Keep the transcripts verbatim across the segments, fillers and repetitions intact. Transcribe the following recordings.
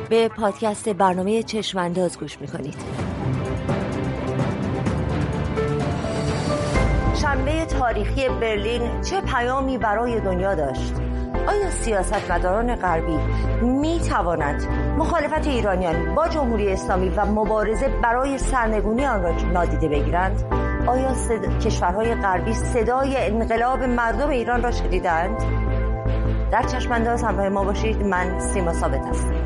به پادکست برنامه چشمانداز گوش میکنید. شنبه تاریخی برلین چه پیامی برای دنیا داشت؟ آیا سیاستمداران غربی می توانند مخالفت ایرانیان با جمهوری اسلامی و مبارزه برای سرنگونی آن را نادیده بگیرند؟ آیا صد... کشورهای غربی صدای انقلاب مردم ایران را شنیدند؟ در چشمانداز همراه ما باشید. من سیما ثابت هستم.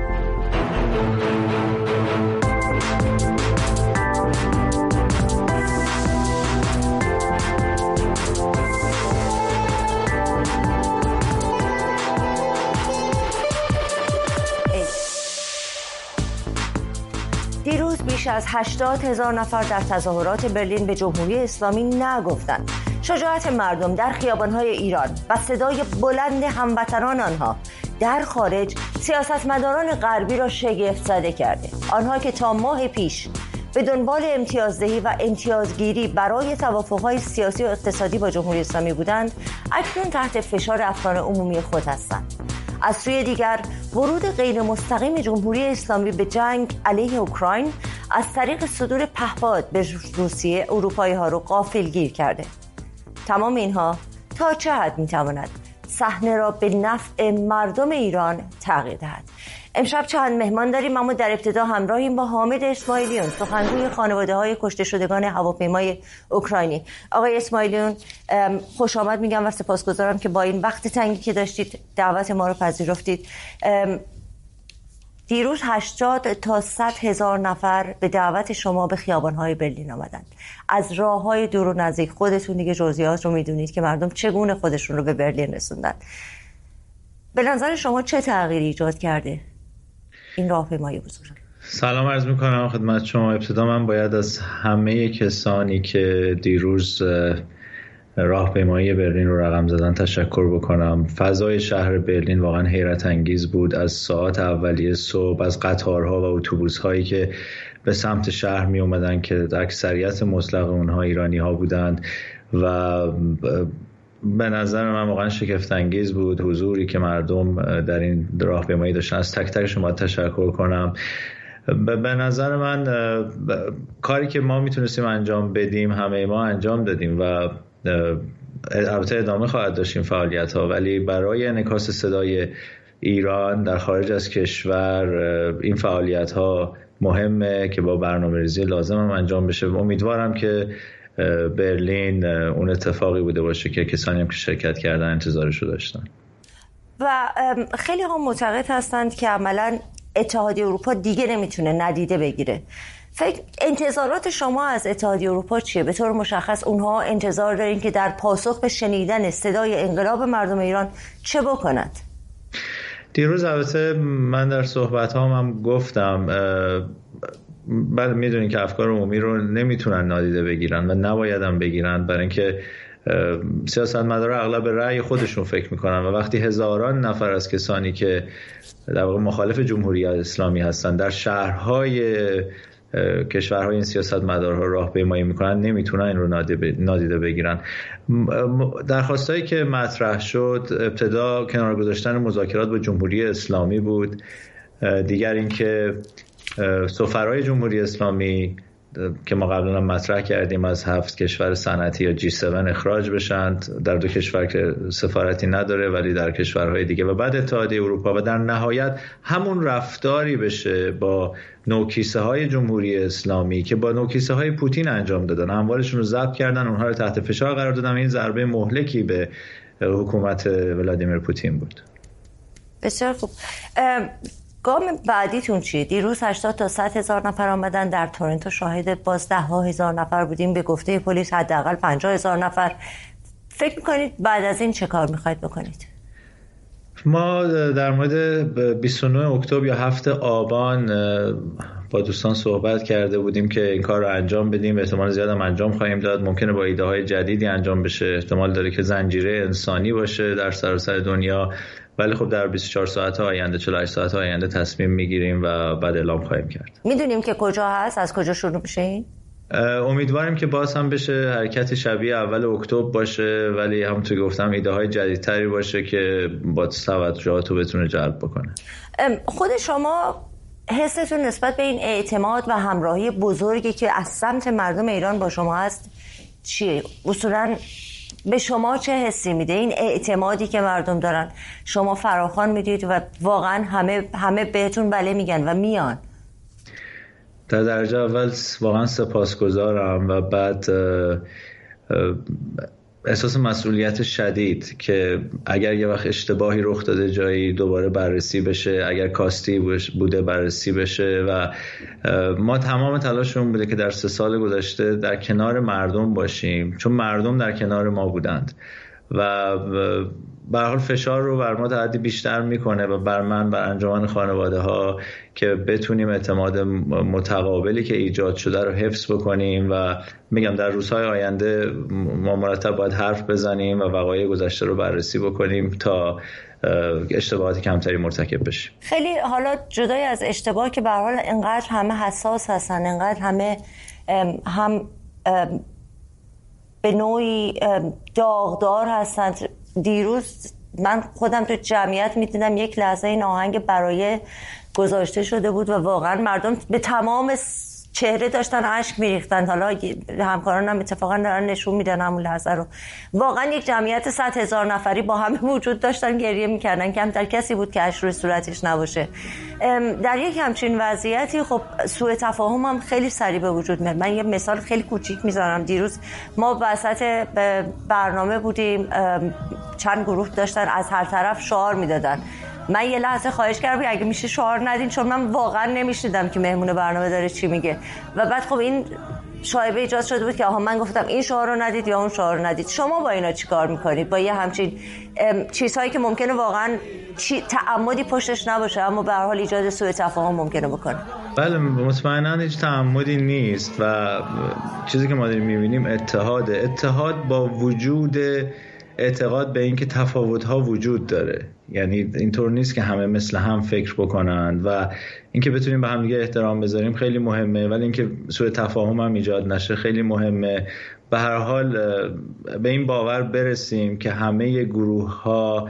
دیروز بیش از هشتاد هزار نفر در تظاهرات برلین به جمهوری اسلامی نگفتند. شجاعت مردم در خیابان‌های ایران و صدای بلند هموطنان آنها در خارج سیاستمداران غربی را شگفت زده کرده. آنها که تا ماه پیش به دنبال امتیازدهی و امتیازگیری برای توافق‌های سیاسی و اقتصادی با جمهوری اسلامی بودند، اکنون تحت فشار افکار عمومی خود هستند. از سوی دیگر ورود غیر مستقیم جمهوری اسلامی به جنگ علیه اوکراین از طریق صدور پهپاد به روسیه اروپایی ها رو غافلگیر کرده. تمام اینها تا چه حد میتواند صحنه را به نفع مردم ایران تغییر دهد؟ امشب چند مهمان داریم، اما در ابتدا همراهیم با حامد اسماعیلیون، سخنگوی خانواده های کشته شدگان هواپیمای اوکراینی. آقای اسماعیلیون، خوش آمد میگم و سپاسگزارم که با این وقت تنگی که داشتید دعوت ما رو پذیرفتید. دیروز هشتاد تا صد هزار نفر به دعوت شما به خیابان‌های برلین آمدند. از راه‌های دور و نزدیک، خودتون دیگه جزئیات رو میدونید که مردم چگونه خودشون رو به برلین رسوندن. به نظر شما چه تغییری ایجاد کرده این راهپیمایی بزرگ؟ سلام عرض میکنم خدمت شما. ابتدا من باید از همه کسانی که دیروز راهپیمایی برلین رو رقم زدن تشکر بکنم. فضای شهر برلین واقعا حیرت انگیز بود. از ساعات اولیه صبح، از قطارها و اتوبوس‌هایی که به سمت شهر می اومدن که در اکثریت مطلق اونها ایرانی ها بودند و به نظر من واقعا شگفت انگیز بود حضوری که مردم در این راهپیمایی داشتن. از تک تک شما تشکر کنم. به نظر من کاری که ما میتونستیم انجام بدیم همه ما انجام دادیم و البته ادامه خواهد داشتیم فعالیت ها، ولی برای انعکاس صدای ایران در خارج از کشور این فعالیت ها مهمه که با برنامه‌ریزی لازم هم انجام بشه. امیدوارم که برلین اون اتفاقی بوده باشه که کسانی هم که شرکت کردن انتظارشو داشتن. و خیلی هم معتقد هستند که عملاً اتحادیه اروپا دیگه نمیتونه ندیده بگیره. فکر انتظارات شما از اتحادیه اروپا چیه؟ به طور مشخص اونها انتظار دارین که در پاسخ به شنیدن صدای انقلاب مردم ایران چه بکند؟ دیروز البته من در صحبت هام هم گفتم بعد میدونین که افکار عمومی رو نمیتونن نادیده بگیرن و نباید هم بگیرن، برای اینکه سیاستمدارا اغلب به رأی خودشون فکر میکنن و وقتی هزاران نفر از کسانی که در واقع مخالف جمهوری اسلامی هستن در شهرهای کشورهای این سیاستمدارها راهپیمایی میکنن نمیتونن این رو نادیده بگیرن. درخواستایی که مطرح شد ابتدا کنار گذاشتن مذاکرات با جمهوری اسلامی بود، دیگر اینکه سفرای جمهوری اسلامی که ما قبلا مطرح کردیم از هفت کشور صنعتی یا جی هفت اخراج بشند، در دو کشور که سفارتی نداره ولی در کشورهای دیگه، و بعد اتحادیه اروپا، و در نهایت همون رفتاری بشه با نوکیسه های جمهوری اسلامی که با نوکیسه های پوتین انجام دادن، اموالشون رو ضبط کردن، اونها رو تحت فشار قرار دادن. این ضربه مهلکی به حکومت ولادیمیر پوتین بود. بسیار خوب. گام بعدیتون چیه؟ دیروز هشتاد تا صد هزار نفر آمدن، در تورنتو شاهد باز ده ها هزار نفر بودیم، به گفته پلیس حداقل پنجاه هزار نفر. فکر میکنید بعد از این چه کار میخواید بکنید؟ ما در مورد بیست و نه اکتبر یا هفت آبان با دوستان صحبت کرده بودیم که این کار رو انجام بدیم. احتمال زیاد هم انجام خواهیم داد. ممکنه با ایده های جدیدی انجام بشه، احتمال داره که زنجیره انسانی باشه در سراسر دنیا، ولی خب در بیست و چهار ساعت آینده، چهل و هشت ساعت آینده تصمیم میگیریم و بعد اعلام خواهیم کرد. میدونیم که کجا هست، از کجا شروع میشه این؟ امیدواریم که باز هم بشه حرکت شبیه اول اکتبر باشه، ولی همونطور که گفتم ایده های جدیدتری باشه که با توجهات رو بتونه جلب بکنه. خود شما حستون نسبت به این اعتماد و همراهی بزرگی که از سمت مردم ایران با شما هست چیه؟ اصولاً به شما چه حسی میده این اعتمادی که مردم دارن؟ شما فراخوان میدید و واقعا همه همه بهتون بله میگن و میان. در درجه اول واقعا سپاسگزارم و بعد احساس مسئولیت شدید که اگر یه وقت اشتباهی رخ داده جایی دوباره بررسی بشه، اگر کاستی بوده بررسی بشه و ما تمام تلاشمون بوده که در سه سال گذشته در کنار مردم باشیم، چون مردم در کنار ما بودند و به هر حال فشار رو بر ما تا حدی بیشتر میکنه و بر من، بر انجمن خانواده ها که بتونیم اعتماد متقابلی که ایجاد شده رو حفظ بکنیم و میگم در روزهای آینده ما مرتب باید حرف بزنیم و وقایع گذشته رو بررسی بکنیم تا اشتباهات کمتری مرتکب بشیم. خیلی حالا جدای از اشتباه که به هر حال انقدر همه حساس هستن، انقدر همه هم به نوعی داغدار هستن. دیروز من خودم تو جمعیت میدیدم یک لحظه این آهنگ برای گذاشته شده بود و واقعا مردم به تمام چهره داشتن اشک میریختن. حالا همکارانم اتفاقا دارن نشون میدن همون لحظه رو. واقعا یک جمعیت صد هزار نفری با همه وجود داشتن گریه میکردن، کمتر کسی بود که اشک روی صورتش نباشه. در یک همچین وضعیتی خب سوء تفاهم هم خیلی سریع به وجود میاد. من یه مثال خیلی کوچیک میزنم. دیروز ما وسط برنامه بودیم، چند گروه داشتن از هر طرف شعار میدادن. من یه لحظه خواهش کردم اگه میشه شعار ندین، چون من واقعا نمیشنیدم که مهمون برنامه داره چی میگه. و بعد خب این شایبه ایجاد شده بود که آها من گفتم این شعار رو ندید یا اون شعار رو ندید. شما با اینا چی کار میکنید؟ با یه همچین چیزهایی که ممکنه واقعا تعمدی پشتش نباشه اما به هر حال ایجاد سوء تفاهم ممکنه بکنه. بله مطمئنا هیچ تعمدی نیست و چیزی که ما داریم میبینیم اتحاد اتحاد با وجود اعتقاد به اینکه تفاوت‌ها وجود داره. یعنی اینطور نیست که همه مثل هم فکر بکنن و اینکه بتونیم به هم دیگه احترام بذاریم خیلی مهمه، ولی اینکه سوء تفاهم هم ایجاد نشه خیلی مهمه. به هر حال به این باور برسیم که همه گروه‌ها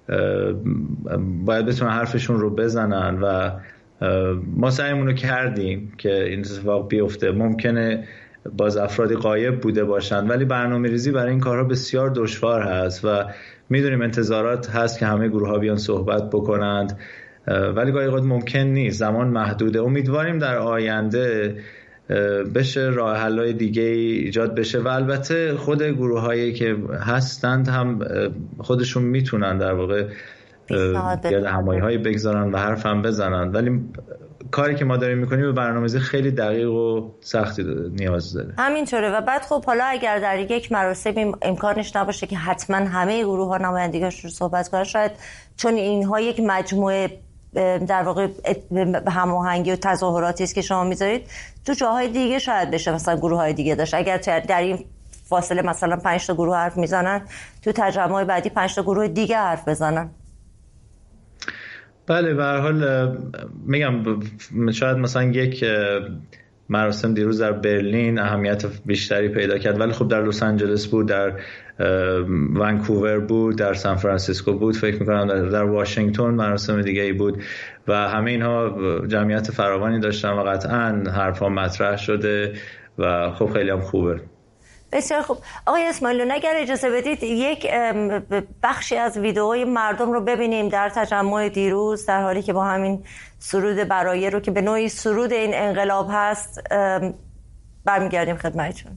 باید بتونن حرفشون رو بزنن و ما سعیمون رو کردیم که این اتفاق بیفته. ممکنه باز افرادی غایب بوده باشند ولی برنامه‌ریزی برای این کارها بسیار دشوار هست و میدونیم انتظارات هست که همه گروه‌ها بیان صحبت بکنند، ولی گاهی اوقات ممکن نیست، زمان محدوده. امیدواریم در آینده بشه راه حل‌های دیگه ایجاد بشه و البته خود گروه‌هایی که هستند هم خودشون میتونن در واقع یاد همایی‌هایی بگذارن و حرف هم بزنن، ولی کاری که ما داریم میکنیم به برنامه‌ریزی خیلی دقیق و سختی نیاز داره. همینطوره. و بعد خب حالا اگر در یک مراسم امکانش نباشه که حتما همه گروه‌ها نمایندگی‌هاش رو صحبت کنن، شاید چون اینها یک مجموعه در واقع هماهنگی و تظاهراتی است که شما میذارید، تو جاهای دیگه شاید بشه مثلا گروه‌های دیگه داشت. اگر در این فاصله مثلا پنج تا گروه حرف میزنن، تو تجمع بعدی پنج تا گروه دیگه حرف بزنن. بله به هر حال میگم شاید مثلا یک مراسم دیروز در برلین اهمیت بیشتری پیدا کرد، ولی خب در لس آنجلس بود، در ونکوور بود، در سان فرانسیسکو بود، فکر میکنم در, در واشنگتن مراسم دیگه ای بود و همه اینها جمعیت فراوانی داشتن و قطعا حرفا مطرح شده و خب خیلی هم خوبه. بسیار خوب. آقای اسماعیلون اگر اجازه بدید یک بخشی از ویدئوی مردم رو ببینیم در تجمع دیروز، در حالی که با همین سرود برایه رو که به نوعی سرود این انقلاب هست برمیگردیم خدمتتون.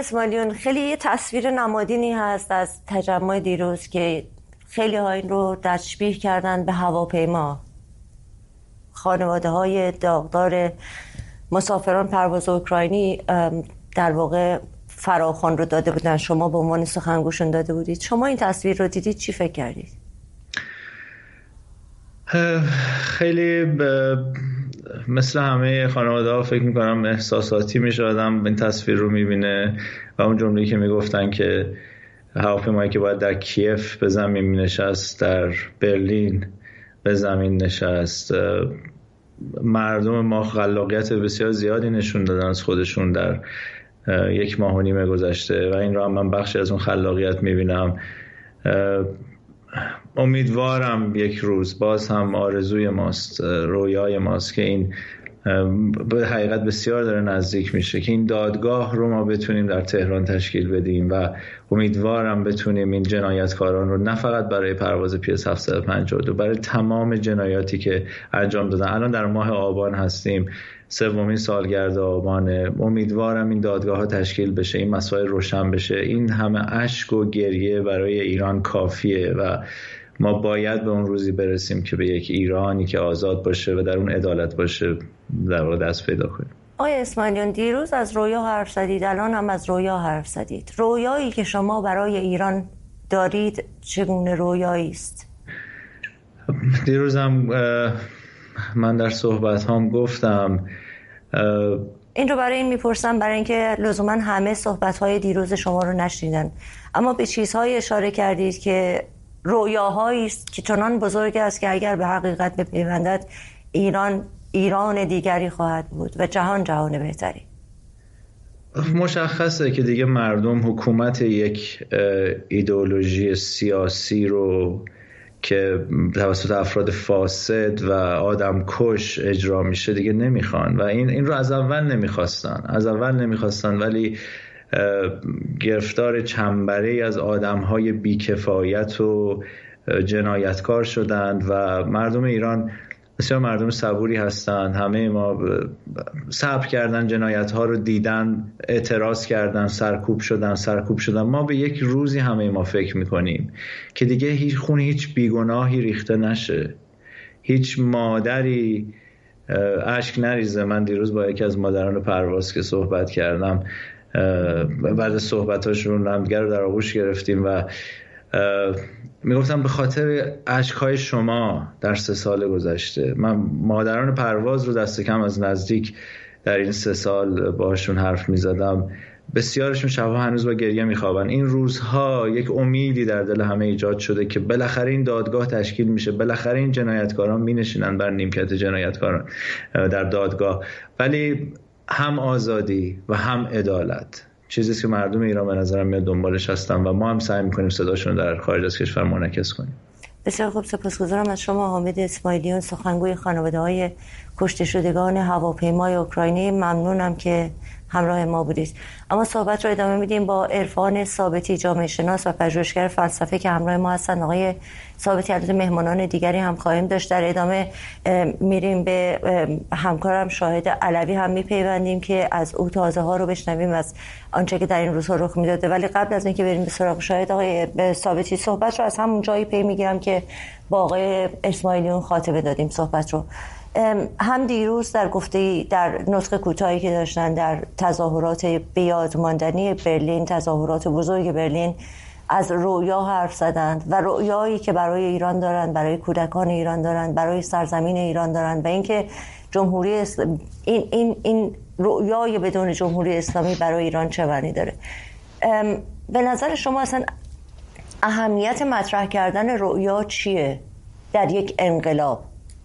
اسماعیلیون، خیلی یه تصویر نمادینی هست از تجمع دیروز که خیلی ها این رو تشبیه کردن به هواپیما. خانواده های داغدار مسافران پرواز اوکراینی در واقع فراخوان رو داده بودن، شما به عنوان سخنگوشون داده بودید. شما این تصویر رو دیدید چی فکر کردید؟ خیلی ب... مثل همه خانواده ها فکر میکنم احساساتی میشه آدم این تصویر رو میبینه و اون جمله‌ای که میگفتن که هواپیمایی که باید در کیف به زمین مینشست در برلین به زمین نشست. مردم ما خلاقیت بسیار زیادی نشون دادن از خودشون در یک ماه و نیم گذشته و این رو هم من بخشی از اون خلاقیت میبینم. امیدوارم یک روز، باز هم آرزوی ماست، رویای ماست که این به حقیقت بسیار داره نزدیک میشه که این دادگاه رو ما بتونیم در تهران تشکیل بدیم و امیدوارم بتونیم این جنایتکاران رو نه فقط برای پرواز پی اس هفتصد و پنجاه و دو، برای تمام جنایاتی که انجام دادن. الان در ماه آبان هستیم، سومین سالگرد آبانه. امیدوارم این دادگاه ها تشکیل بشه، این مسائل روشن بشه. این همه اشک و گریه برای ایران کافیه و ما باید به اون روزی برسیم که به یک ایرانی که آزاد باشه و در اون عدالت باشه در واقع دست پیدا کنیم. آقای اسماعیلیون، دیروز از رویا حرف زدید، الان هم از رویا حرف زدید. رویایی که شما برای ایران دارید چگونه رویایی است؟ دیروز هم من در صحبت هم گفتم، این رو برای این میپرسم برای اینکه لزوما همه صحبت های دیروز شما رو نشنیدن، اما به چیزهای اشاره کردید که رویاهایی است که چنان بزرگ است که اگر به حقیقت بپیوندد ایران ایران دیگری خواهد بود و جهان جهان بهتری. مشخصه که دیگه مردم حکومت یک ایدئولوژی سیاسی رو که توسط افراد فاسد و آدم کش اجرا میشه دیگه نمیخوان و این این رو از اول نمیخواستن از اول نمیخواستن ولی گرفتار چنبره از آدم‌های بی‌کفایت و جنایتکار شدند و مردم ایران بسیار مردم صبوری هستند. همه ما صبر کردن، جنایت‌ها رو دیدن، اعتراض کردن، سرکوب شدن سرکوب شدن. ما به یک روزی همه ما فکر می‌کنیم که دیگه هیچ خون هیچ بیگناهی ریخته نشه، هیچ مادری اشک نریزه. من دیروز با یکی از مادران پرواز که صحبت کردم، بعد از صحبتاشون هم دیگر رو در آغوش گرفتیم و میگفتم به خاطر اشک‌های شما در سه سال گذشته. من مادران پرواز رو دست کم از نزدیک در این سه سال باشون حرف میزدم، بسیارشون شبها هنوز با گریه میخوابن. این روزها یک امیدی در دل همه ایجاد شده که بالاخره این دادگاه تشکیل میشه، بالاخره این جنایتکاران مینشینن بر نیمکت جنایتکاران در دادگاه. ولی هم آزادی و هم عدالت چیزیست که مردم ایران به نظرم میاد دنبالش هستن و ما هم سعی میکنیم صداشون در خارج از کشور منعکس کنیم. بسیار خوب، سپاسگزارم از شما حامد اسماعیلیون، سخنگوی خانواده‌های کشته شدگان هواپیمای اوکراینی. ممنونم که همراه ما بودید. اما صحبت رو ادامه میدیم با عرفان ثابتی، جامعه شناس و پژوهشگر فلسفه که همراه ما هستند. آقای ثابتی، البته مهمانان دیگری هم خواهیم داشت. در ادامه میریم به همکارم شاهد علوی هم میپیوندیم که از او تازه ها رو بشنویم از آنچه که در این روزها رخ میداده. ولی قبل از اینکه بریم به سراغ شاهد آقای ثابتی، صحبت رو از همون جایی پی میگیرم که با آقای اسماعیلیون خاطبه دادیم. صحبت رو هم دیروز در گفته در نطق کوتاهی که داشتن در تظاهرات بیاد ماندنی برلین، تظاهرات بزرگ برلین، از رویا حرف زدند و رویایی که برای ایران دارند، برای کودکان ایران دارند، برای سرزمین ایران دارند و اینکه جمهوری اسلام این این این رویای بدون جمهوری اسلامی برای ایران چه معنی داره؟ به نظر شما اصلا اهمیت مطرح کردن رویا چیه در یک انقلاب؟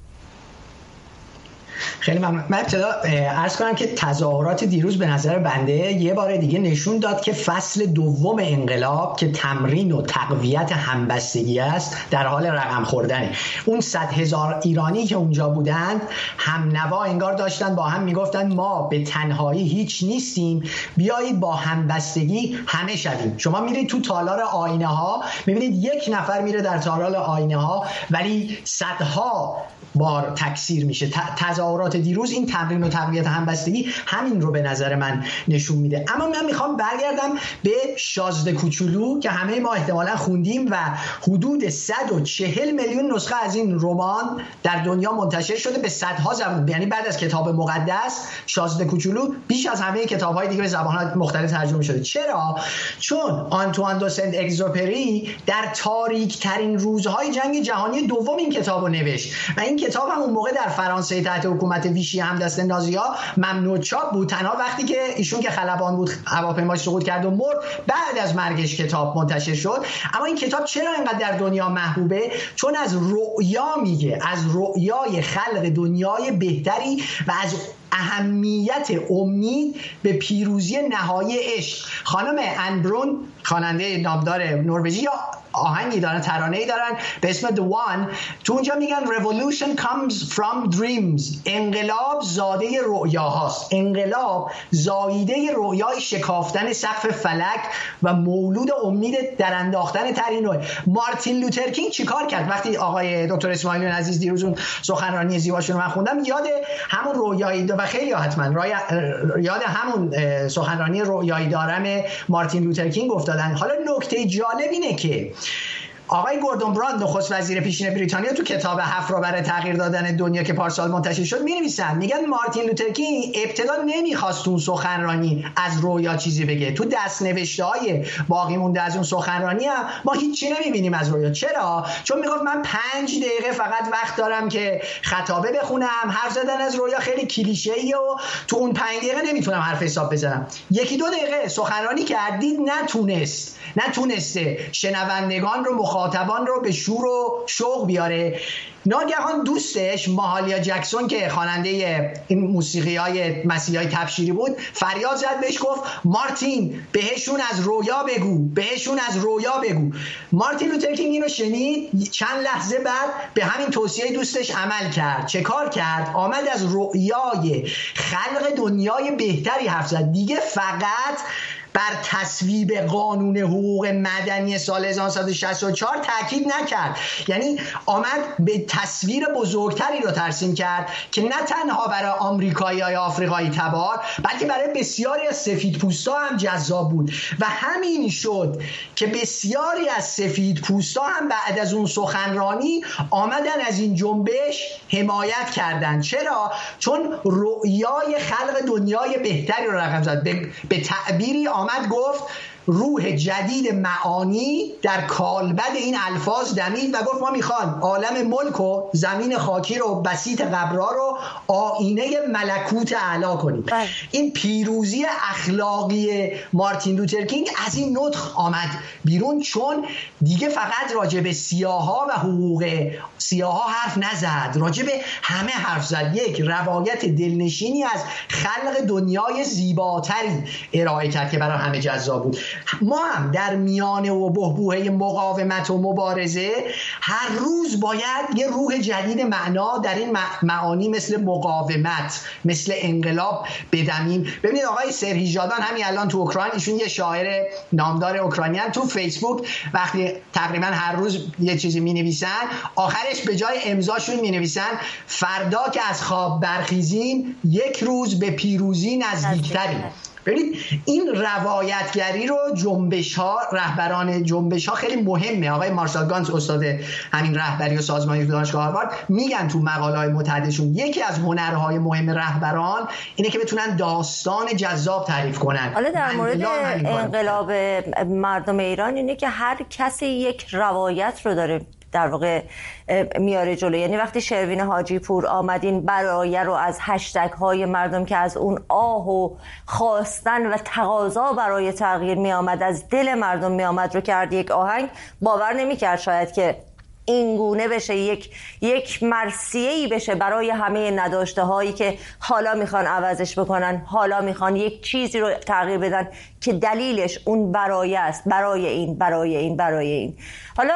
خیلی ممنون. من ابتدا عرض کنم که تظاهرات دیروز به نظر بنده یه بار دیگه نشون داد که فصل دوم انقلاب که تمرین و تقویت همبستگی است در حال رقم خوردنه. اون صد هزار ایرانی که اونجا بودند هم نوا انگار داشتن با هم میگفتن ما به تنهایی هیچ نیستیم، بیایید با همبستگی همه شویم. شما میرید تو تالار آینه ها میبینید یک نفر میره در تالار آینه ها ولی صدها بار تکثیر میشه. تظاهرات تظاهرات دیروز این تمرین و تقویت همبستگی همین رو به نظر من نشون میده. اما من میخوام برگردم به شازده کوچولو که همه ما احتمالاً خوندیم و حدود صد و چهل میلیون نسخه از این رمان در دنیا منتشر شده به صدها زبان، یعنی بعد از کتاب مقدس شازده کوچولو بیش از همه کتاب‌های دیگه به زبان‌های مختلف ترجمه شده. چرا؟ چون آنتوان دو سنت اگزوپری در تاریک ترین روزهای جنگ جهانی دوم این کتابو نوشت و این کتاب هم اون موقع در فرانسه تحت حکومت ویشی همدست نازی‌ها ممنوع چاپ بود. تنها وقتی که ایشون که خلبان بود هواپیماش سقوط کرد و مرد بعد از مرگش کتاب منتشر شد. اما این کتاب چرا اینقدر در دنیا محبوبه؟ چون از رؤیا میگه، از رؤیای خلق دنیای بهتری و از اهمیت امید به پیروزی نهایی عشق. خانم ان برون خواننده نامدار نروژی یا آهنگی دارن، ترانه‌ای دارن به اسم The One، تو اونجا میگن Revolution comes from dreams. انقلاب زاده رؤیاهاست. انقلاب زاییده رؤیای شکافتن سقف فلک و مولود امید در انداختن ترین. مارتین لوتر کینگ چیکار کرد؟ وقتی آقای دکتر اسماعیل عزیز دیروز اون سخنرانی زیباشون رو من خوندم، یاد همون رویایی و خیلی حتما یاد همون سخنرانی رویایی دارم مارتین لوتر کینگ افتادن. حالا نکته جالب اینه که آقای گوردون براند نخست وزیر پیشین بریتانیا تو کتاب هفت را برای تغییر دادن دنیا که پارسال منتشر شد می‌نویسن، میگن مارتین لوتر کینگ ابتدا نمیخواست اون سخنرانی از رویا چیزی بگه. تو دست‌نوشته‌های باقی مونده از اون سخنرانی هم ما هیچی نمی‌بینیم از رویا. چرا؟ چون میگفت من پنج دقیقه فقط وقت دارم که خطابه بخونم، حرف زدن از رویا خیلی کلیشه‌ایه و تو اون پنج دقیقه نمیتونم حرف حساب بزنم. یکی دو دقیقه سخنرانی کردید، نتونست نتونسته شنوندگان رو مخاطبان رو به شور و شوق بیاره. ناگهان دوستش ماهالیا جکسون که خواننده این موسیقی‌های مسیحی تبشیری بود فریاد زد، بهش گفت مارتین بهشون از رویا بگو، بهشون از رویا بگو. مارتین لوتر کینگ اینو شنید، چند لحظه بعد به همین توصیه دوستش عمل کرد. چه کار کرد؟ آمد از رویای خلق دنیای بهتری حرف زد. دیگه فقط بر تصویب قانون حقوق مدنی سال هزار و نهصد و شصت و چهار تاکید نکرد، یعنی آمد به تصویر بزرگتری رو ترسیم کرد که نه تنها برای آمریکایی‌های آفریقایی تبار بلکه برای بسیاری از سفیدپوستا هم جذاب بود و همین شد که بسیاری از سفیدپوستا هم بعد از اون سخنرانی آمدن از این جنبش حمایت کردند. چرا؟ چون رؤیای خلق دنیای بهتری رو رقم زد. به, به تعبیری آمد گفت روح جدید معانی در کالبد این الفاظ دمید و گفت ما میخوان عالم ملک و زمین خاکی رو بسیط قبرا رو آینه ملکوت اعلی کنیم. بله. این پیروزی اخلاقی مارتین لوتر کینگ از این نطق آمد بیرون، چون دیگه فقط راجع به سیاها و حقوق سیاها حرف نزد، راجع به همه حرف زد. یک روایت دلنشینی از خلق دنیای زیباتری ارائه کرد که برای همه جذاب بود. ما هم در میانه و بحبوحه مقاومت و مبارزه هر روز باید یه روح جدید معنا در این معانی مثل مقاومت، مثل انقلاب بدمیم. ببینید آقای سرهیژادان همین الان تو اوکراین، ایشون یه شاعر نامدار اوکراینیان، تو فیسبوک وقتی تقریبا هر روز یه چیزی می‌نویسن آخرش به جای امضاشون می‌نویسن فردا که از خواب برخیزیم یک روز به پیروزی نزدیکتریم. ببینید این روایتگری رو جنبش ها، رهبران جنبش ها خیلی مهمه. آقای مارشال گانز استاد همین رهبری و سازمانی دانشگاه هاروارد میگن تو مقاله های متعددشون یکی از هنرهای مهم رهبران اینه که بتونن داستان جذاب تعریف کنن. حالا در مورد انقلاب مردم ایران اینه که هر کسی یک روایت رو داره در واقع میاره جلو. یعنی وقتی شروین حاجی پور آمدین برایه رو از هشتگ های مردم که از اون آه و خواستن و تقاضا برای تغییر می آمد از دل مردم می آمد رو کرد یک آهنگ، باور نمی کرد شاید که این گونه بشه، یک یک مرثیه‌ای بشه برای همه نداشته هایی که حالا میخوان عوضش بکنن، حالا میخوان یک چیزی رو تغییر بدن که دلیلش اون برای است، برای این برای این برای این. حالا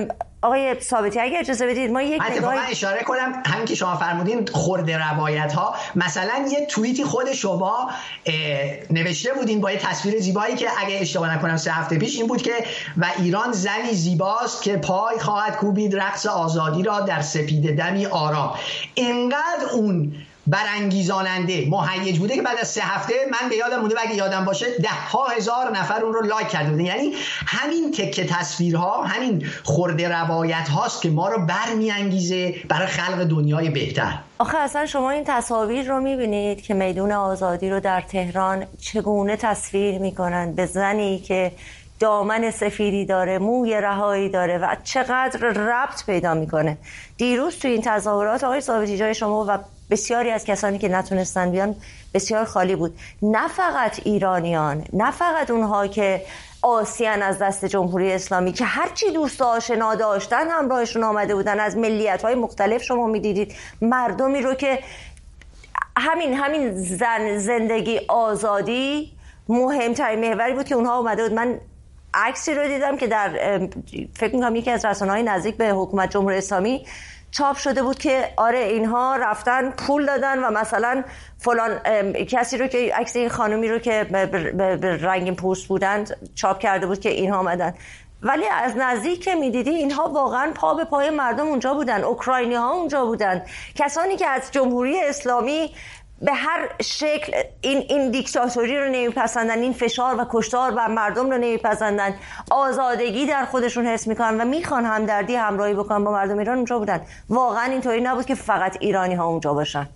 آقای ثابتی اگر اجازه بدید ما یک نگاه اشاره کنم همین که شما فرمودین خرده روایت ها. مثلا یه توییتی خود شما نوشته بودین با یه تصویر زیبایی که اگه اشتباه نکنم سه هفته پیش این بود که و ایران زنی زیباست که پای خواهد کوبید رقص آزادی را در سپیده دمی آرام. اینقدر اون برانگیزاننده مهیج بوده که بعد از سه هفته من به یادم مونده و اگه یادم باشه ده ها هزار نفر اون رو لایک کرده بودن. یعنی همین تکه تصویرها، همین خرده روایت هاست که ما رو برمیانگیزه برای خلق دنیای بهتر. آخه اصلا شما این تصاویر رو میبینید که میدون آزادی رو در تهران چگونه تصویر میکنن به زنی که دامن سفیدی داره، موی رهایی داره و چقدر ربط پیدا میکنه. دیروز تو این تظاهرات آقای ثابتی جای شما و بسیاری از کسانی که نتونستن بیان بسیار خالی بود. نه فقط ایرانیان، نه فقط اونها که آسیان از دست جمهوری اسلامی که هرچی دوست آشنا داشتن همراهشون آمده بودن از ملیت‌های مختلف. شما میدیدید مردمی رو که همین همین زن زندگی آزادی مهمترین محوری بود که اونها اومده بود. من عکسی رو دیدم که در فکر می‌کنم یکی از رسانه‌های نزدیک به حکومت جمهوری اسلامی چاپ شده بود که آره اینها رفتن پول دادن و مثلا فلان کسی رو که عکس این خانومی رو که به رنگین پوست بودند چاپ کرده بود که اینها آمدن. ولی از نزدیک که میدیدی اینها واقعا پا به پای مردم اونجا بودن، اوکراینی ها اونجا بودن، کسانی که از جمهوری اسلامی به هر شکل این این دیکتاتوری رو نمیپسندن، این فشار و کشتار بر مردم رو نمیپسندن، آزادگی در خودشون حس میکنن و میخوان همدردی همراهی بکنن با مردم ایران اونجا بودن. واقعا اینطوری نبود که فقط ایرانی ها اونجا باشن.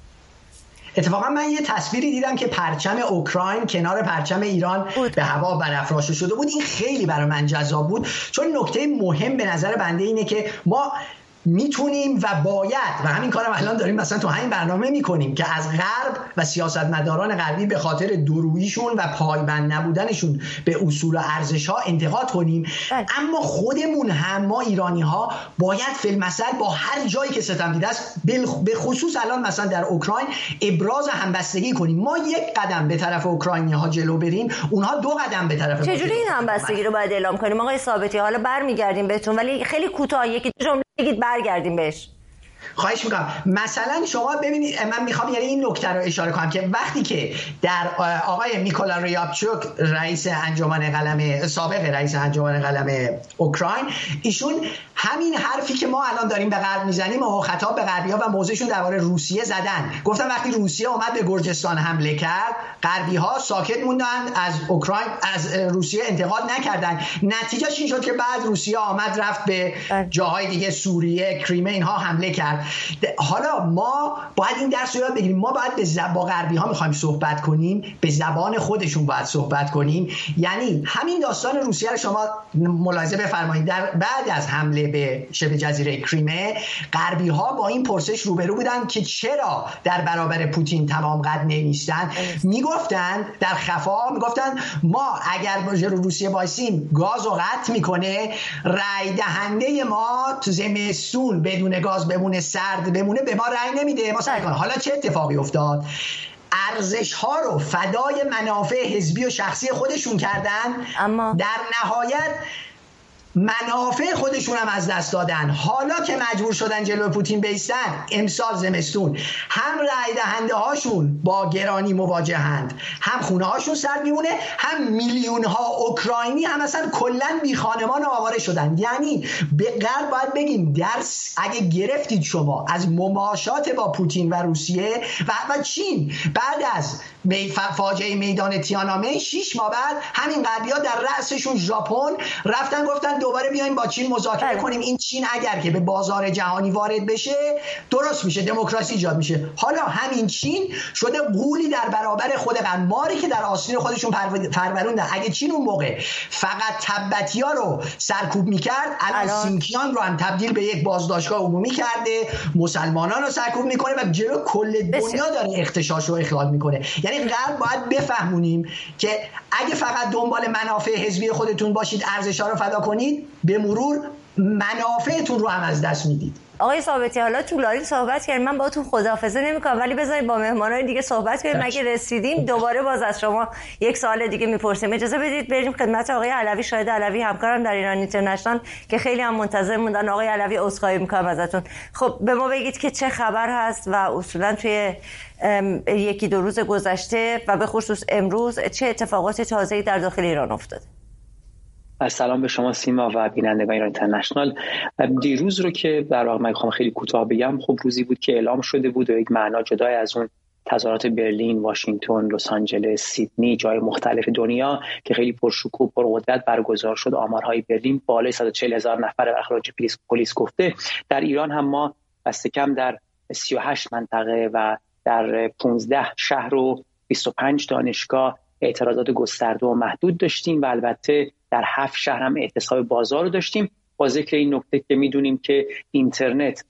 اتفاقا من یه تصویری دیدم که پرچم اوکراین کنار پرچم ایران بود. به هوا برافراشته شده بود. این خیلی برای من جذاب بود چون نکته مهم به نظر بنده اینه که ما میتونیم و باید و همین کارم الان داریم مثلا تو همین برنامه میکنیم که از غرب و سیاستمداران غربی به خاطر درویشون و پایبند نبودنشون به اصول و ارزش ها انتقاد کنیم. بله. اما خودمون هم ما ایرانی ها باید فی‌المثل با هر جایی که ستم دیده است به خصوص الان مثلا در اوکراین ابراز همبستگی کنیم. ما یک قدم به طرف اوکراینی ها جلو بریم، اونها دو قدم به طرف. چجوری این همبستگی رو باید اعلام کنیم آقای ثابتی؟ حالا برمیگردیم بهتون ولی خیلی کوتاه یکی جمله بگید برگردیم بهش. خواهش میکنم. مثلا شما ببینید، من میخوام یعنی این نکته رو اشاره کنم که وقتی که در آقای میکولا ریابچوک رئیس انجمن قلم سابق رئیس انجمن قلم اوکراین، ایشون همین حرفی که ما الان داریم به غرب میزنیم و خطاب به غربی‌ها و موضعشون درباره روسیه زدن. گفتن وقتی روسیه اومد به گرجستان حمله کرد، غربی‌ها ساکت موندن، از اوکراین از روسیه انتقاد نکردن. نتیجهش این شد که بعد روسیه آمد رفت به جاهای دیگه، سوریه، کریمه، اینها حمله کرد. حالا ما باید این درس رو یاد بگیریم. ما باید به زبان با غربی‌ها می‌خوایم صحبت کنیم، به زبان خودشون باید صحبت کنیم. یعنی همین داستان روسیه رو شما ملاحظه بفرمایید. در بعد از حمله به شبه جزیره کریمه، غربی‌ها با این پرسش روبرو بودن که چرا در برابر پوتین تمام قد نمی‌ایستن. میگفتن در خفا، میگفتن ما اگر روسیه وایسیم گاز رو قطع میکنه، رای دهنده ما تو زمستون بدون گاز بمونه، سرد بمونه، به ما رای نمیده، ما سعی کنیم. حالا چه اتفاقی افتاد؟ ارزش ها رو فدای منافع حزبی و شخصی خودشون کردن، اما در نهایت منافع خودشون هم از دست دادن. حالا که مجبور شدن جلوی پوتین بیستن، امسال زمستون هم رای دهنده هاشون با گرانی مواجهند، هم خونه هاشون سرد میمونه، هم میلیون ها اوکراینی هم اصلا کلا بی خانمان آواره شدن. یعنی به غرب باید بگیم درس اگه گرفتید شما از مماشات با پوتین و روسیه و و چین بعد از فاجعه میدان تیانانمن شش ماه بعد، همین غربی‌ها در رأسشون ژاپن رفتن گفتن دوباره بیایم با چین مذاکره کنیم. این چین اگر که به بازار جهانی وارد بشه درست میشه، دموکراسی ایجاد میشه. حالا همین چین شده غولی در برابر خود قماری که در آستین خودشون پروروندن. اگه چین اون موقع فقط تبتیا رو سرکوب میکرد، الان سینکیان رو هم تبدیل به یک بازداشتگاه عمومی کرده، مسلمانان رو سرکوب میکنه و جلو کل دنیا داره اغتشاش رو اخلال میکنه. یعنی غرب باید بفهمونیم که اگه فقط دنبال منافع حزبی خودتون باشید، ارزش‌ها رو فدا کنید، به مرور منافعتون رو هم از دست میدید. آقای ثابتی حالا طولانی صحبت کردیم، من باهاتون خداحافظی نمی‌کنم ولی بذارید با مهمانان دیگه صحبت کنیم. اگه رسیدیم دوباره باز از شما یک سوال دیگه میپرسیم. اجازه بدید بریم خدمت آقای علوی، شاهد علوی، همکارم در ایران اینترنشنال که خیلی هم منتظر موندن. آقای علوی عذرخواهی می‌کنم ازتون. خب به ما بگید که چه خبر هست و اصولاً توی یکی دو روز گذشته و به خصوص امروز چه اتفاقات تازه‌ای در داخل ایران افتاده؟ سلام به شما سیما و بینندگان ایران اینترنشنال. دیروز رو که در واقع من می‌خوام خیلی کوتاه بگم، خب روزی بود که اعلام شده بود و یک معنا جدای از اون تظاهرات برلین، واشنگتن، لس آنجلس، سیدنی، جای مختلف دنیا که خیلی پرشکوه و پرقدرت برگزار شد. آمارهای برلین بالای صد و چهل هزار نفر به اخراج پلیس پلیس گفته. در ایران هم ما دست کم در سی و هشت منطقه و در پانزده شهر و بیست و پنج دانشگاه اعتراضات گسترده و محدود داشتیم و البته در هفت شهر هم اعتصاب بازار رو داشتیم. با ذکر این نکته که میدونیم که اینترنت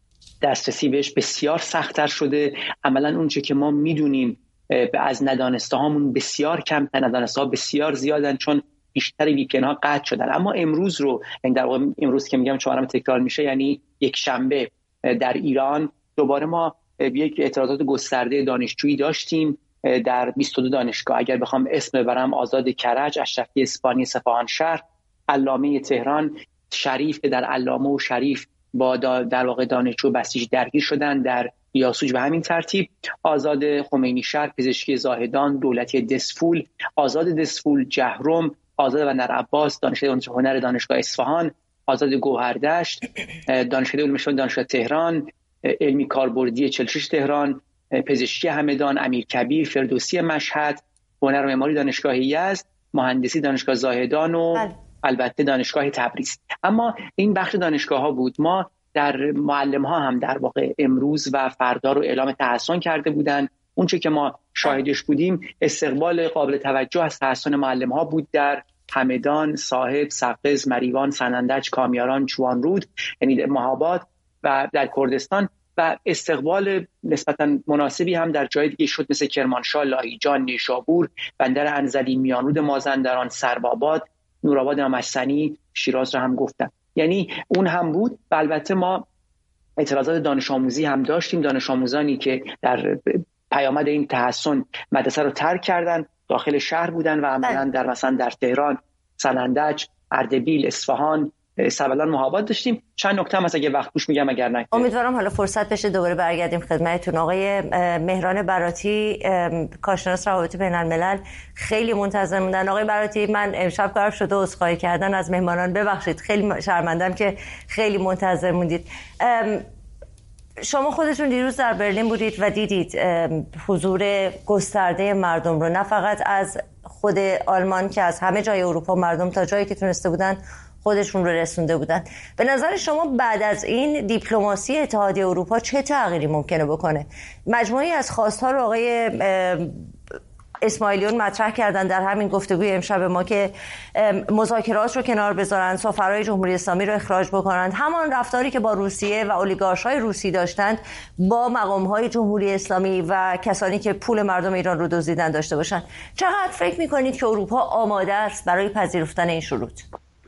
دسترسی بهش بسیار سخت‌تر شده، عملاً اون چه که ما میدونیم از ندانسته هامون بسیار کم، ندانسته ها بسیار زیادن چون بیشتر ویپن ها قطع شدن. اما امروز رو، یعنی در واقع امروز که میگم چهارم تکرار میشه، یعنی یک شنبه، در ایران دوباره ما یک اعتراضات گسترده دانشجویی داشتیم در بیست و دو دانشگاه. اگر بخوام اسم ببرم: آزاد کرج، اشرفی اسپانی سپاهان شهر، علامه تهران، شریف که در علامه و شریف با در واقع دانشجو بسیج درگیر شدن، در یاسوج به همین ترتیب، آزاد خمینی شهر، پزشکی زاهدان، دولتی دسفول، آزاد دسفول، جهرم، آزاد بندر عباس، دانشگاه هنر دانشگاه اصفهان، آزاد گوهردشت، دانشگاه علوم اجتماعی دانشگاه تهران، علمی کاربردی چهل و شش تهران، پزشکی همدان، امیرکبیر، فردوسی مشهد، هنر و معماری دانشگاه یزد، مهندسی دانشگاه زاهدان و بل. البته دانشگاه تبریز. اما این بخش دانشگاه ها بود. ما در معلم ها هم در واقع امروز و فردا رو اعلام تحسن کرده بودن. اون چه که ما شاهدش بودیم استقبال قابل توجه از تحسن معلم ها بود در همدان، صاحب، سقز، مریوان، سنندج، کامیاران، چوانرود، یعنی مهاباد و در کردستان، و استقبال نسبتاً مناسبی هم در جای دیگه شد مثل کرمانشاه، لاهیجان، نیشابور، بندر انزلی، میانرود، مازندران، سرباباد، نورآباد نامحسنی، شیراز رو هم گفتم. یعنی اون هم بود. و البته ما اعتراضات دانش آموزی هم داشتیم، دانش آموزانی که در پیامد این تحسن مدرسه رو ترک کردن، داخل شهر بودن و عملاً در مثلا در تهران، سنندج، اردبیل، اصفهان، سبلان، مهاباد داشتیم. چند نکته هم از اگه وقت پوش میگم اگر نه. امیدوارم حالا فرصت بشه دوباره برگردیم خدمتتون. آقای مهران براتی، کارشناس روابط بین الملل، خیلی منتظر موندن. آقای براتی، من امشب کارم شده عذرخواهی کردن از مهمانان، ببخشید، خیلی شرمندم که خیلی منتظر موندید. شما خودتون دیروز در برلین بودید و دیدید حضور گسترده مردم رو، نه فقط از خود آلمان که از همه جای اروپا مردم تا جایی که تونسته بودن خودشون رو رسونده بودن. به نظر شما بعد از این دیپلماسی اتحادیه اروپا چه تغییری ممکنه بکنه؟ مجموعی از خواست‌ها رو آقای اسماعیلیون مطرح کردن در همین گفتگوی امشب ما که مذاکرات رو کنار بذارن، سفرای جمهوری اسلامی رو اخراج بکنن، همان رفتاری که با روسیه و اولیگارش‌های روسی داشتند با مقام‌های جمهوری اسلامی و کسانی که پول مردم ایران رو دزدیدن داشته باشن. چقدر فکر می‌کنید که اروپا آماده است برای پذیرفتن این شروط؟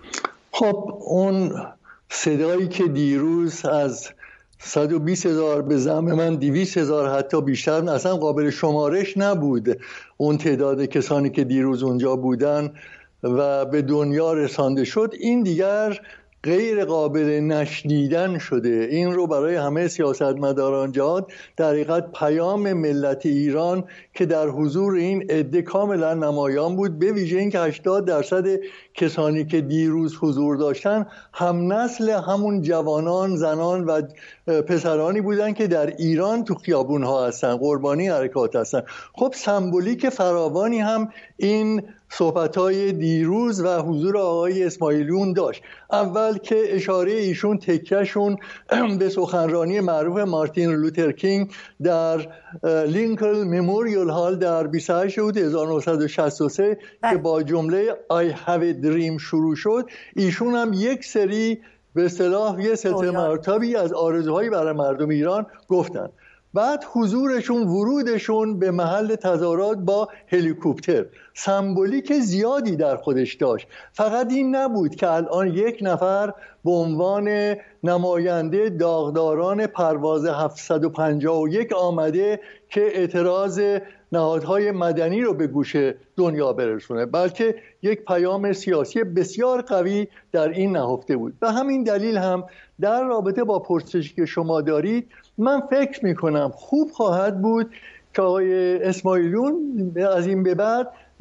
خب اون صدایی که دیروز از صد و بیست هزار به زعم من دویست هزار حتی بیشتر اصلا قابل شمارش نبود، اون تعداد کسانی که دیروز اونجا بودن و به دنیا رسانده شد، این دیگر غیر قابل نشنیدن شده. این رو برای همه سیاستمداران جهان در حقیقت پیام ملت ایران که در حضور این عده کاملا نمایان بود، به ویژه این که هشتاد درصد کسانی که دیروز حضور داشتن هم نسل همون جوانان، زنان و پسرانی بودن که در ایران تو خیابون ها هستن، قربانی حرکات هستن. خب سمبولیک فراوانی هم این صحبت‌های دیروز و حضور آقای اسماعیلیون داشت. اول که اشاره ایشون تکیهشون به سخنرانی معروف مارتین لوتر کینگ در لینکلن مموریال هال در بیست و هشت اوت هزار و نهصد و شصت و سه که با جمله I have a dream شروع شد، ایشون هم یک سری به اصطلاح یه ست مرتبی از آرزوهایی برای مردم ایران گفتن. بعد حضورشون، ورودشون به محل تظاهرات با هلیکوپتر سمبولیک زیادی در خودش داشت. فقط این نبود که الان یک نفر به عنوان نماینده داغداران پرواز هفتصد و پنجاه و یک آمده که اعتراض نهادهای مدنی رو به گوش دنیا برسونه، بلکه یک پیام سیاسی بسیار قوی در این نهفته بود. به همین دلیل هم در رابطه با پرسشی که شما دارید، من فکر میکنم خوب خواهد بود که آقای اسماعیلیون از این به بعد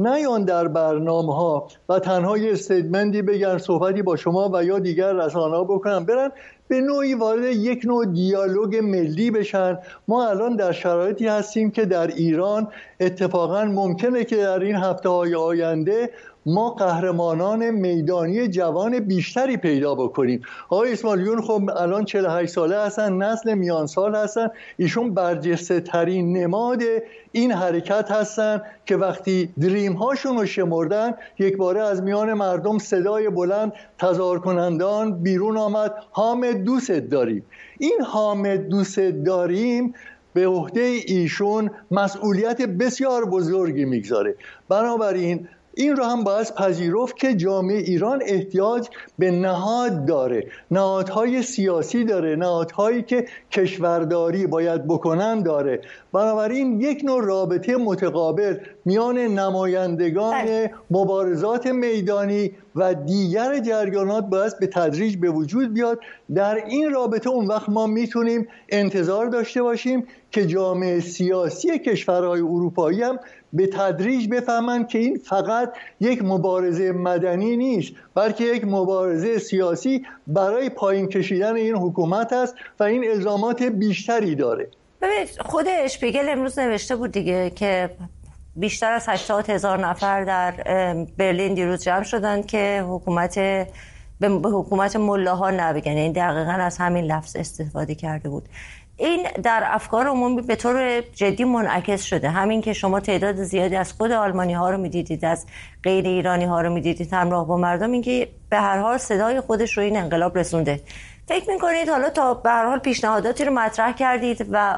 نیان در برنامه ها و تنها یه استیتمنتی بگن، صحبتی با شما و یا دیگر رسانه‌ها بکنن، برن به نوعی وارد یک نوع دیالوگ ملی بشن. ما الان در شرایطی هستیم که در ایران اتفاقا ممکنه که در این هفته‌های آینده ما قهرمانان میدانی جوان بیشتری پیدا بکنیم. آقای اسماعیلیون خب الان چهل و هشت ساله هستن، نسل میان سال هستن، ایشون برجسته ترین نماد این حرکت هستن که وقتی دریم هاشون رو شمردن یک باره از میان مردم صدای بلند تظاهر کنندان بیرون آمد حامد دوست داریم. این حامد دوست داریم به عهده ایشون مسئولیت بسیار بزرگی میگذاره. بنابراین این رو هم باید پذیرفت که جامعه ایران احتیاج به نهاد داره، نهادهای سیاسی داره، نهادهایی که کشورداری باید بکنن داره. بنابراین یک نوع رابطه متقابل میان نمایندگان مبارزات میدانی و دیگر جریانات باید به تدریج به وجود بیاد. در این رابطه اون وقت ما میتونیم انتظار داشته باشیم که جامعه سیاسی کشورهای اروپایی هم به تدریج بفهمن که این فقط یک مبارزه مدنی نیست، بلکه یک مبارزه سیاسی برای پایین کشیدن این حکومت است و این الزامات بیشتری داره. ببینید خود اشپیگل امروز نوشته بود دیگه که بیشتر از هشتاد هزار نفر در برلین دیروز جمع شدن که حکومت به حکومت ملاها نبگن، یعنی دقیقاً از همین لفظ استفاده کرده بود. این در افکار عمومی به طور جدی منعکس شده. همین که شما تعداد زیادی از خود آلمانی ها رو میدیدید، از غیر ایرانی ها رو میدیدید همراه با مردم، این که به هر حال صدای خودش رو این انقلاب رسونده. فکر میکنید حالا تا به هر حال پیشنهاداتی رو مطرح کردید و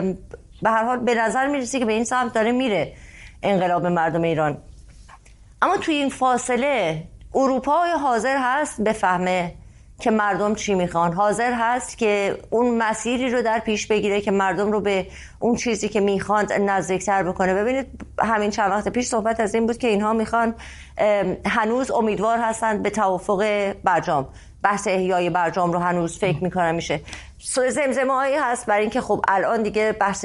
به هر حال به نظر میرسه که به این سمت داره میره انقلاب مردم ایران، اما توی این فاصله اروپا حاضر هست بفهمه که مردم چی میخوان، حاضر هست که اون مسیری رو در پیش بگیره که مردم رو به اون چیزی که میخوان نزدیکتر بکنه. ببینید همین چند وقت پیش صحبت از این بود که اینها میخوان، هنوز امیدوار هستند به توافق برجام، بحث احیای برجام رو هنوز فکر میکنم میشه. زمزمه هایی هست برای اینکه خب الان دیگه بحث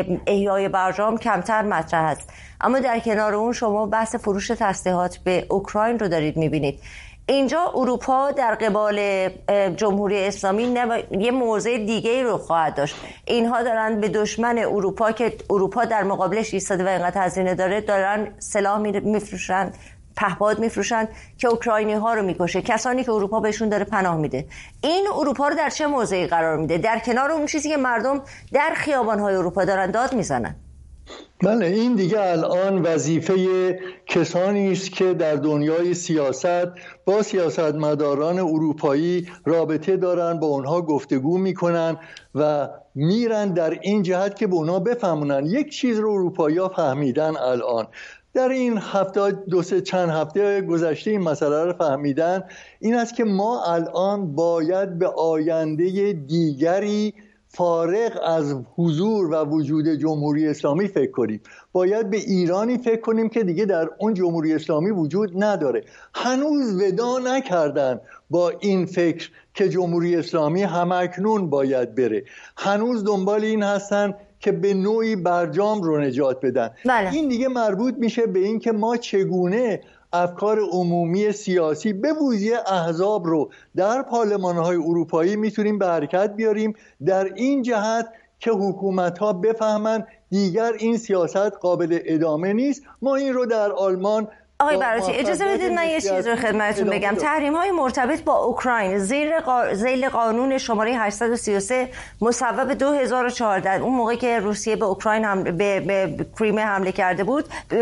احیای برجام کمتر مطرح هست، اما در کنار اون شما بحث فروش تسلیحات به اوکراین رو دارید میبینید. اینجا اروپا در قبال جمهوری اسلامی یه موضع دیگه رو خواهد داشت. اینها دارن به دشمن اروپا که اروپا در مقابلش ایستاده و اینقدر هزینه داره، دارن سلاح میفروشن، پهپاد میفروشن که اوکراینی ها رو میکشه، کسانی که اروپا بهشون داره پناه میده. این اروپا رو در چه موضعی قرار میده در کنار اون چیزی که مردم در خیابان‌های اروپا دارن داد میزنن؟ بله، این دیگه الان وظیفه کسانی است که در دنیای سیاست با سیاستمداران اروپایی رابطه دارن، با اونها گفتگو میکنن و میرن در این جهت که به اونها بفهمونن. یک چیز رو اروپایی‌ها فهمیدن الان در این هفته، دو سه چند هفته گذشته این مسئله رو فهمیدن، این است که ما الان باید به آینده دیگری فارغ از حضور و وجود جمهوری اسلامی فکر کنیم. باید به ایرانی فکر کنیم که دیگه در اون جمهوری اسلامی وجود نداره. هنوز ودا نکردن با این فکر که جمهوری اسلامی همکنون باید بره. هنوز دنبال این هستن که به نوعی برجام رو نجات بدن. بله. این دیگه مربوط میشه به این که ما چگونه افکار عمومی سیاسی به ویژه احزاب رو در پارلمان‌های اروپایی میتونیم به حرکت بیاریم در این جهت که حکومت‌ها بفهمن دیگر این سیاست قابل ادامه نیست. ما این رو در آلمان آقای براتی اجازه بدید من یه چیز رو خدمتتون بگم. تحریم‌های مرتبط با اوکراین زیر قا... ذیل قانون شماره هشتصد و سی و سه مصوب دو هزار و چهارده، اون موقعی که روسیه به اوکراین هم به, به کریمه حمله کرده بود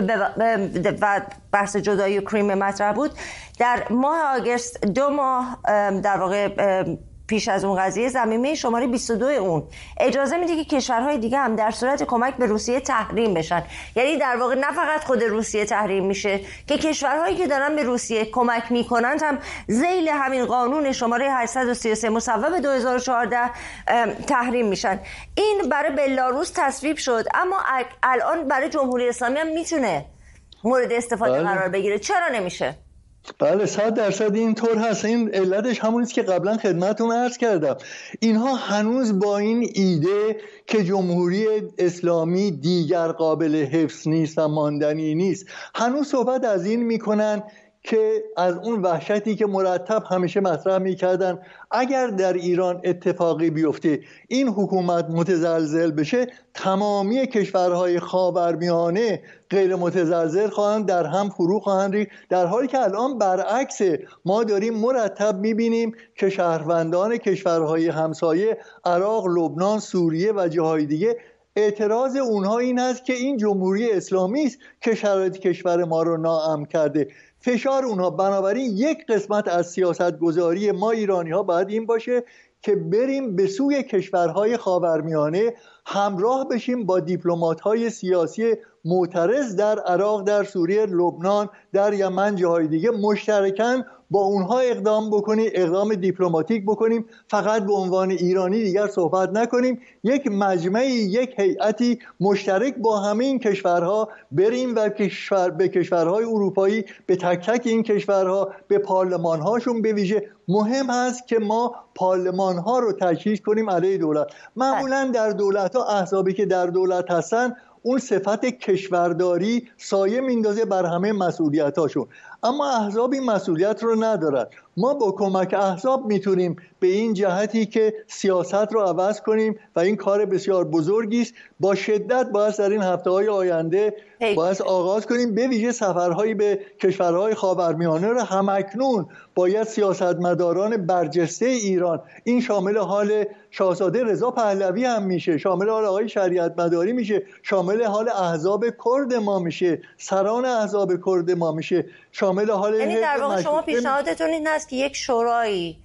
و بحث جدایی کریمه مطرح بود، در ماه آگوست دو ماه در واقع پیش از اون قضیه ضمیمه شماره بیست و دو اون اجازه میده که کشورهای دیگه هم در صورت کمک به روسیه تحریم بشن. یعنی در واقع نه فقط خود روسیه تحریم میشه که کشورهایی که دارن به روسیه کمک میکنن هم ذیل همین قانون شماره هشتصد و سی و سه مصوب دو هزار و چهارده تحریم میشن. این برای بلاروس تصویب شد، اما الان برای جمهوری اسلامی هم میتونه مورد استفاده بله. قرار بگیره. چرا نمیشه؟ بله صد درصد اینطور هست. این علتش همونیست که قبلا خدمتتون عرض کردم. اینها هنوز با این ایده که جمهوری اسلامی دیگر قابل حفظ نیست و ماندنی نیست، هنوز صحبت از این میکنن که از اون وحشتی که مرتب همیشه مطرح میکردن اگر در ایران اتفاقی بیفته، این حکومت متزلزل بشه، تمامی کشورهای خاورمیانه غیر متزلزل خواهند در هم فرو خواهند ریخت، در حالی که الان برعکسه. ما داریم مرتب میبینیم که شهروندان کشورهای همسایه، عراق، لبنان، سوریه و جاهای دیگه، اعتراض اونها این است که این جمهوری اسلامی است که شرایط کشور ما رو ناامن کرده. فشار اونها، بنابراین یک قسمت از سیاست گذاری ما ایرانی ها باید این باشه که بریم به سوی کشورهای خاورمیانه، همراه بشیم با دیپلمات‌های سیاسی معترض در عراق، در سوریه، لبنان، در یمن، جاهای دیگه، مشترکاً با اونها اقدام بکنیم، اقدام دیپلماتیک بکنیم، فقط به عنوان ایرانی دیگر صحبت نکنیم. یک مجمعی، یک هیئتی مشترک با همه این کشورها بریم و کشور به کشورهای اروپایی، به تک تک این کشورها، به پارلمان‌هاشون به ویژه مهم هست که ما پارلمان‌ها رو تجهیز کنیم علیه دولت. معمولاً در دولت‌ها احزابی که در دولت هستن اون صفت کشورداری سایه میندازه بر همه مسئولیتاشون، اما احزاب این مسئولیت رو ندارن. ما با کمک احزاب میتونیم به این جهتی که سیاست رو عوض کنیم و این کار بسیار بزرگی است. با شدت باید در این هفته‌های آینده باید آغاز کنیم، به ویژه سفرهایی به کشورهای خاورمیانه رو همکنون باید سیاستمداران برجسته ایران، این شامل حال شاهزاده رضا پهلوی هم میشه، شامل حال آقای شریعت مداری میشه، شامل حال احزاب کرد ما میشه، سران احزاب کرد ما میشه، شامل حال، یعنی در واقع شما پیشنهادتون این است که یک شورایی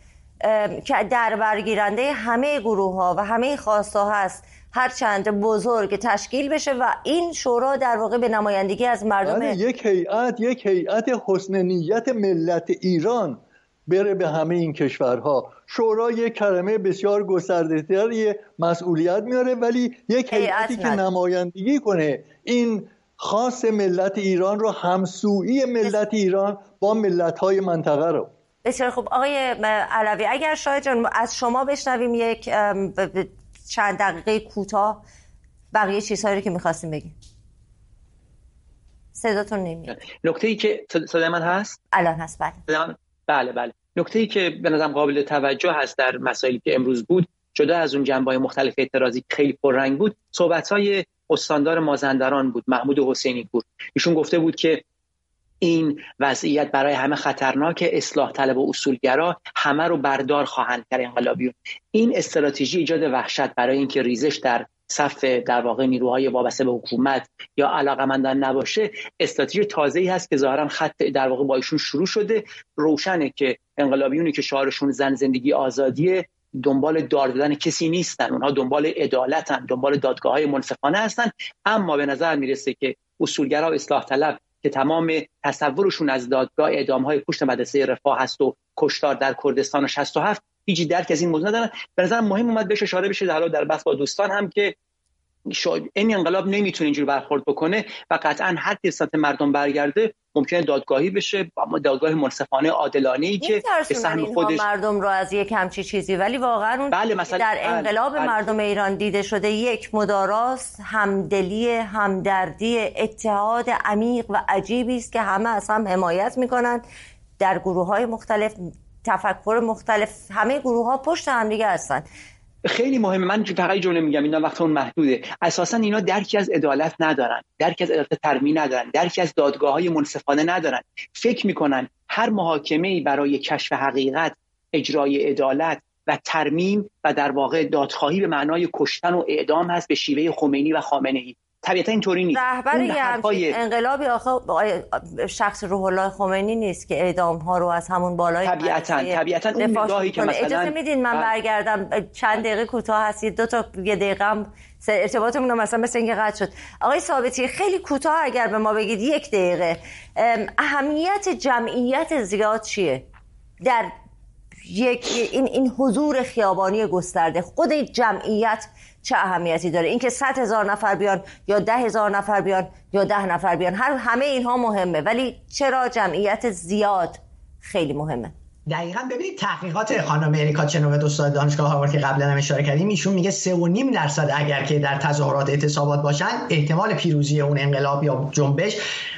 که در برگیرنده همه گروه ها و همه خواسته ها هست، هرچند بزرگ، تشکیل بشه و این شورا در واقع به نمایندگی از مردم، یک هیئت یک هیئت حسن نیت ملت ایران بره به همه این کشورها. شورا یک کلمه بسیار گسترده‌تری مسئولیت میاره، ولی یک هیئتی که نمایندگی کنه این خاص ملت ایران رو، همسویی ملت ایران با ملت‌های منطقه رو. بسیار خوب. آقای علوی، اگر شاید جان از شما بشنویم یک چند دقیقه کوتاه بقیه چیزهایی رو که می‌خواستیم بگیم. صداتون نمیاد. نکته‌ای که صدای من هست؟ الان هست. بله. بله بله. نکته‌ای که به نظرم قابل توجه هست در مسائلی که امروز بود، جدا از اون جنبه‌های مختلف اعتراضی که خیلی پررنگ بود، صحبت‌های استاندار مازندران بود، محمود حسینی پور. ایشون گفته بود که این وضعیت برای همه خطرناک، اصلاح طلب و اصولگرا همه رو بردار خواهند کرد انقلابیون. این استراتژی ایجاد وحشت برای اینکه ریزش در صف در واقع نیروهای وابسته به حکومت یا علاقمندان نباشه، استراتژی تازه‌ای هست که ظاهراً خط در واقع با ایشون شروع شده. روشنه که انقلابیونی که شعارشون زن، زندگی، آزادیه، دنبال دار دادن کسی نیستن، اونها دنبال عدالتن، دنبال دادگاه‌های منصفانه هستن. اما به نظر میرسه که اصولگرا و اصلاح طلب که تمام تصورشون از دادگاه اعدام‌های پشت مدرسه رفاه هست و کشتار در کردستان و شصت و هفت، هیچ درک از این موضوع ندارن. به نظر مهم اومد بهش اشاره بشه در در بحث با دوستان هم که این انقلاب نمیتونه اینجوری برخورد بکنه و قطعا هر کی سمت مردم برگرده ممکنه دادگاهی بشه، اما دادگاه منصفانه، عادلانه‌ای که به سهم خودش مردم رو از یک همچی چیزی، ولی واقعا اون بله مثلا در انقلاب بله. مردم ایران دیده شده یک مداراست، همدلی، همدردی، اتحاد عمیق و عجیبی است که همه از هم حمایت میکنند در گروه‌های مختلف، تفکر مختلف، همه گروه‌ها پشت هم دیگه هستن. خیلی مهمه. من فقط جمله میگم، اینا وقتمون محدوده. اساسا اینا درکی از عدالت ندارن، درکی از عدالت ترمی ندارن، درکی از دادگاه‌های منصفانه ندارن. فکر میکنن هر محاکمه‌ای برای کشف حقیقت، اجرای عدالت و ترمیم و در واقع دادخواهی به معنای کشتن و اعدام هست به شیوه خمینی و خامنه‌ای. طبیعتا اینطوری نیست. رهبر یه همچین انقلابی آخه شخص روح الله خمینی نیست که اعدام ها رو از همون بالای طبیعتا طبیعتا اون نگاهی که مثلا اجازه میدین من برگردم چند دقیقه کوتاه هستید، دو تا یه دقیقه هم ارتباطمون مثلا مثل اینکه قطع شد. آقای ثابتی خیلی کوتاه اگر به ما بگید یک دقیقه اهمیت جمعیت زیاد چیه در یک این این حضور خیابانی گسترده؟ خود جمعیت چه اهمیتی داره؟ اینکه صد هزار نفر بیان یا ده هزار نفر بیان یا ده نفر بیان، هر همه اینها مهمه، ولی چرا جمعیت زیاد خیلی مهمه. دقیقاً ببینید تحقیقات خانم اریکا چنووت استاد دانشگاه هاروارد که قبلا هم اشاره کردیم، ایشون میگه سه و نیم درصد اگر که در تظاهرات اعتصابات باشن احتمال پیروزی اون انقلاب یا جنبش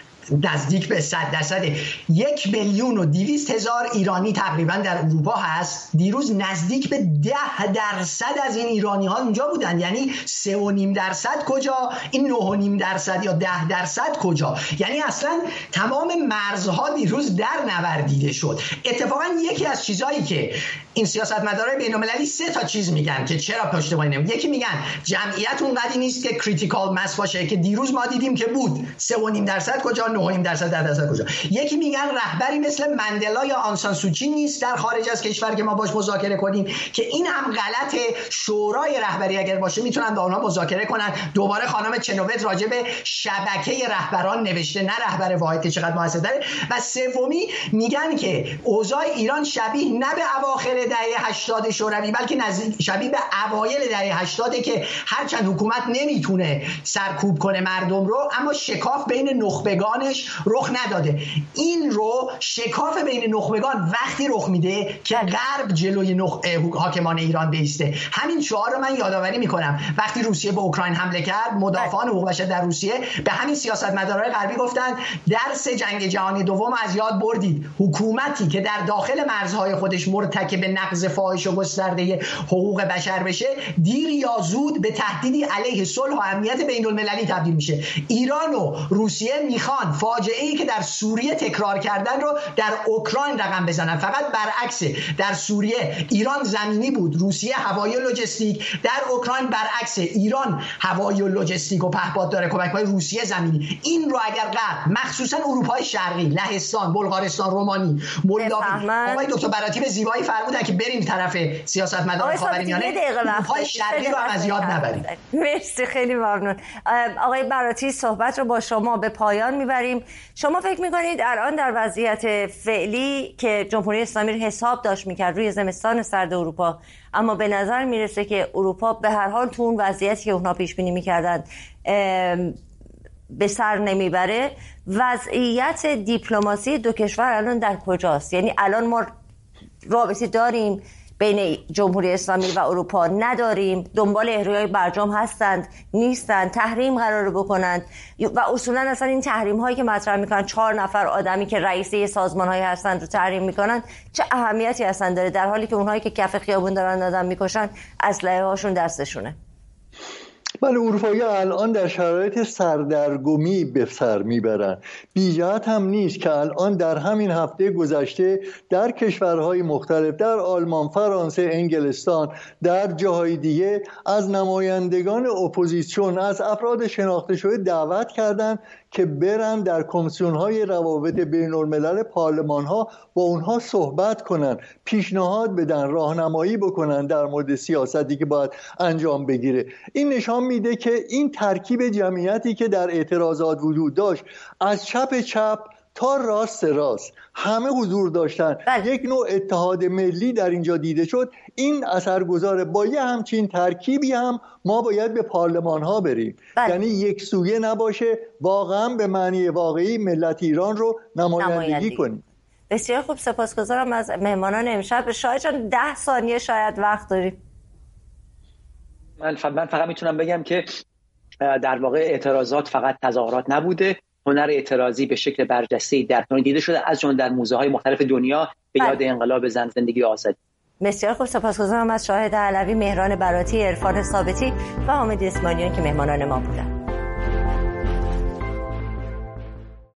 نزدیک به صد درصده. یک میلیون و دویست هزار ایرانی تقریبا در اروپا هست. دیروز نزدیک به ده درصد از این ایرانی ها اونجا بودن، یعنی سه و نیم درصد کجا، این نه و نیم درصد یا ده درصد کجا؟ یعنی اصلا تمام مرزها دیروز در نوردیده شد. اتفاقا یکی از چیزهایی که این سیاستمدارای بین‌المللی سه تا چیز میگن که چرا پشتیبانی نمی‌کنن. یکی میگن جمعیت اونقدری نیست که کریتیکال مس باشه که دیروز ما دیدیم که بود سه و نیم درصد کجا، نه و نیم درصد، ده درصد کجا. یکی میگن رهبری مثل مندلا یا آنسان سوچی نیست در خارج از کشور که ما باش مذاکره کنیم، که این هم غلط. شورای رهبری اگر باشه میتونن با اونها مذاکره کنن. دوباره خانم چنووت راجع به شبکه رهبران نوشته، نه رهبر واحد که چقدر موثر داره. و سومی میگن که اوضاع ایران شبیه نه به اواخر دهه هشتاد شوروی بلکه نزدیک شبیه به اوایل دهه هشتاد که هرچند حکومت نمیتونه سرکوب کنه مردم رو، اما شکاف بین نخبگانش رخ نداده. این رو شکاف بین نخبگان وقتی رخ میده که غرب جلوی نخ... حاکمان ایران بیسته. همین شعار رو من یادآوری میکنم وقتی روسیه به اوکراین حمله کرد، مدافعان حقوق بشر در روسیه به همین سیاستمدارای غربی گفتن درس جنگ جهانی دوم از یاد بردید. حکومتی که در داخل مرزهای خودش مرتکب نقض فاحش و گسترده حقوق بشر بشه، دیر یا زود به تهدیدی علیه صلح و امنیت بین المللی تبدیل میشه. ایران و روسیه میخوان فاجعه‌ای که در سوریه تکرار کردن رو در اوکراین رقم بزنن. فقط برعکس، در سوریه ایران زمینی بود، روسیه هوایی و لوجستیک. در اوکراین برعکس، ایران هوایی و لوجستیک و پهپاد داره، کمک‌های روسیه زمینی. این رو اگر غرب، مخصوصا اروپای شرقی، لهستان، بلغارستان، رومانی، مولداوی، آقای دکتر براتی به زیبایی فرمودن که بریم طرف سیاستمدار خاورمیانه، اروپای شرقی رو هم از یاد نبریم. مرسی، خیلی ممنون. آقای براتی، صحبت رو با شما به پایان میبریم. شما فکر میکنید الان در وضعیت فعلی که جمهوری اسلامی حساب داشت میکرد روی زمستان سرد اروپا، اما به نظر میرسه که اروپا به هر حال تو اون وضعیتی که اونها پیش بینی میکردن به سر نمیبره، وضعیت دیپلماسی دو کشور الان در کجاست؟ یعنی الان ما رابطه داریم بین جمهوری اسلامی و اروپا، نداریم؟ دنبال احیای برجام هستند، نیستند؟ تحریم قراره بکنند؟ و اصولا اصلا این تحریم هایی که مطرح میکنن، چهار نفر آدمی که رئیس سازمان هایی هستند رو تحریم میکنن، چه اهمیتی اصلا داره در حالی که اونهایی که کف خیابون دارن آدم میکشن اسلحه هاشون دستشونه؟ ولی اروپایی الان در شرایط سردرگمی به سر میبرن. بیجهت هم نیست که الان در همین هفته گذشته در کشورهای مختلف، در آلمان، فرانسه، انگلستان، در جاهای دیگه از نمایندگان اپوزیسیون، از افراد شناخته شده دعوت کردن که برن در کمیسیون‌های روابط بین‌الملل پارلمان‌ها با اونها صحبت کنن، پیشنهاد بدن، راهنمایی بکنن در مورد سیاستی که باید انجام بگیره. این نشان میده که این ترکیب جمعیتی که در اعتراضات وجود داشت، از چپ چپ تا راست راست همه حضور داشتن. بله. یک نوع اتحاد ملی در اینجا دیده شد. این اثرگذاره. با یه همچین ترکیبی هم ما باید به پارلمان ها بریم. بله. یعنی یک سویه نباشه، واقعا به معنی واقعی ملت ایران رو نمایندگی, نمایندگی. کنیم. بسیار خوب، سپاسگزارم از مهمانان امشب. شاید جان ده ثانیه شاید وقت داریم. من فقط میتونم بگم که در واقع اعتراضات فقط تظاهرات نبوده، هنر اعتراضی به شکل برجسته‌ای در دنیا دیده شده، از جمله در موزه‌های مختلف دنیا به یاد انقلاب زن، زندگی و آزادی. بسیار خوب، سپاسگزارم از شاهد علوی، مهران براتی، عرفان ثابتی و حامد اسماعیلیون که مهمانان ما بودند.